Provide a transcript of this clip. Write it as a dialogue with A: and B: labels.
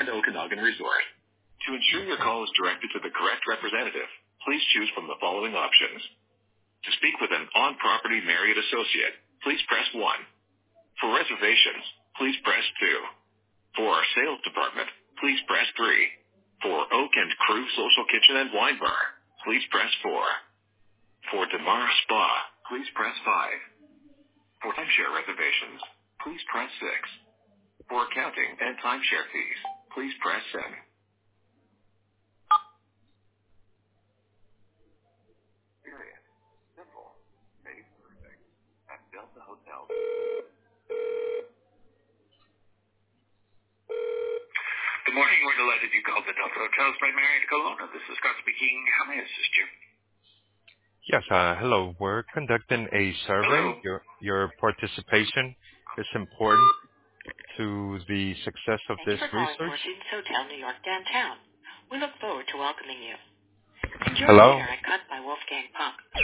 A: Grand Okanagan Resort. To ensure your call is directed to the correct representative, please choose from the following options. To speak with an on-property Marriott associate, please press 1. For reservations, please press 2. For our sales department, please press 3. For Oak and Crew Social Kitchen and Wine Bar, please press 4. For Demar Spa, please press 5. For timeshare reservations, please press 6. For accounting and timeshare fees, please press 7. Period. Simple. Made perfect. At Delta Hotel. Good morning. We're delighted you called the Delta Hotels by Marriott Kelowna. This is Scott speaking. How may I assist you?
B: Yes, hello. We're conducting a survey.
A: Hello.
B: Your participation is important to the success of
C: Thank you
B: this
C: for calling
B: research.
C: Four Seasons Hotel New York downtown. We look forward to welcoming you. Enjoy
B: Hello?
C: dinner